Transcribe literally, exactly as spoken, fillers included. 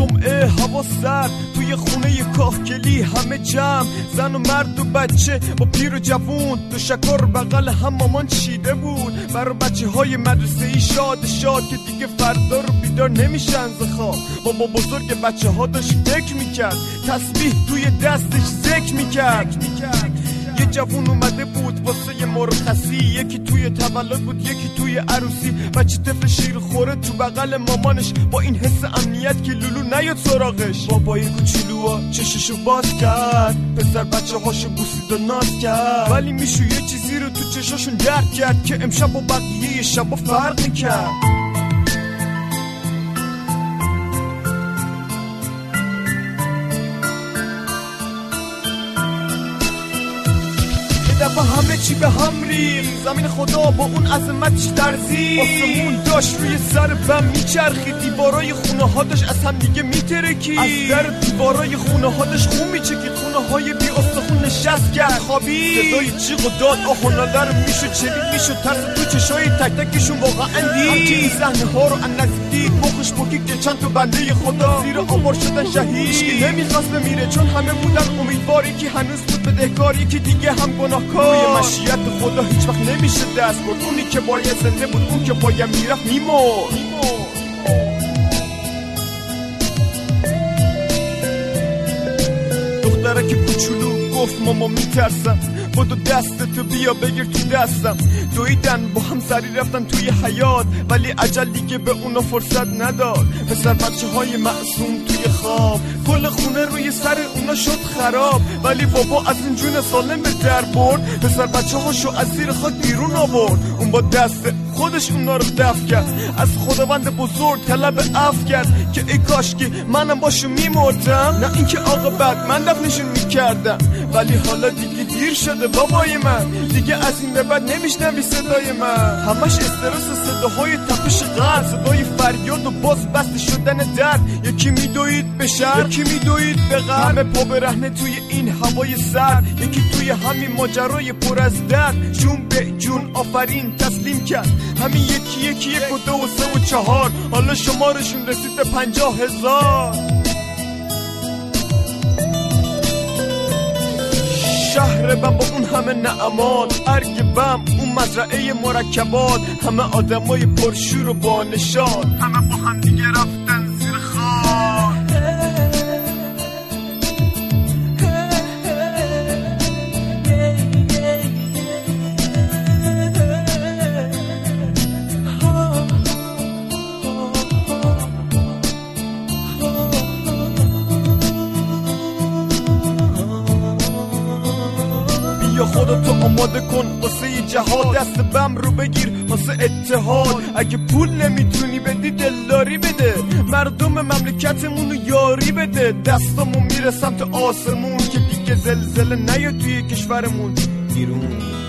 جمعه هوا سرد، توی خونه کاهگلی همه جمع، زن و مرد و بچه با پیر و جوون، دو شکر بغل هم مامان چیده بود برای بچه های مدرسه ای شاد شاد که دیگه فردا رو بیدار نمیشن ز خواب. بابا بزرگ بچه ها داشت فکر میکرد، تسبیح توی دستش ذکر میکرد. یه جوون اومده بود واسه مرخصی، یکی توی تولد بود یکی توی عروسی. بچه طفل شیر خوره تو بغل مامانش با این حس امنیت که لولو نیاد سراغش. بابای کوچولوها چششو باز کرد، پسر بچه هاشو بوسید و ناز کرد، ولی میشو یه چیزی رو تو چشاشون درک کرد که امشب و بقیه شبا فرق میکرد. دفعه همه چی به هم ریخت، زمین خدا با اون عظمتش درزید، آسمون داشت روی سر بم میچرخید، دیوارای خونه ها داشت از هم دیگه میترکید، از در دیوارای خونه ها داشت خون میچکید، خونه های بی استخون نشست کرد خوابید، صدای جیغ و داد آه و ناله رو میشد شنید، میشد ترس تو چشای تک تکشون واقعا دید. همچین صحنه ها رو از نزدیک دید، مخش پکید که چند تا بنده خدا زیر آوار شدن شهید. هیچکی نمیخواست بمیره چون همه بودن امیدواری که هنوز بود بدهکار، یکی دیگه هم گناه روی مشیت خدا هیچ وقت نمیشه دست برد، اونی که باید زنده بود اون که باید میرفت میمرد. دختره که کوچولو گفت ماما میترسم، بدو دستتو بیا بگیر تو دستم. دویدن با هم سری رفتن توی حیات، ولی عجل دیگه به اونا فرصت نداد. پسر بچه های معصوم توی خواب، کل خونه روی سر اونا شد خراب، ولی بابا از این جون سالم به در برد، پسر بچه هاشو از زیر خاک بیرون آورد. اون با دست خودش اونا رو دفع کرد، از خداوند بزرگ طلب عفو کرد که ای کاش که منم باشو میمردم، نه اینکه عاقبت من دفنشون میکردم. ولی حالا دیگه دیر شده بابای من، دیگه از این به بعد نمیشنوی صدای من، همش استرس صداهای تپش قلب، صدای فریاد و باز بسته شدن در. یکی میدوید به شهر یکی میدوید به غرب، همه پا برهنه توی این هوای سرد، یکی توی همین ماجرای پر از درد جون به جون آفرین تسلیم کرد. همین یکی یکی یک و دو و سه و چهار، حالا شمارشون رسید به پنجاه هزار. شهر بم با اون همه نعمات، ارگ بم اون مزرعه مرکبات، همه آدمای پرشور و با نشاط، همه با هم دیگه رفتن زیر خاک. یا خودتو آماده کن واسه جهاد، دست بم رو بگیر واسه اتحاد. اگه پول نمیتونی بدی دلداری بده، مردم مملکتمونو یاری بده. دستامون میره سمت آسمون که دیگه زلزله نیاد توی کشورمون بیرون.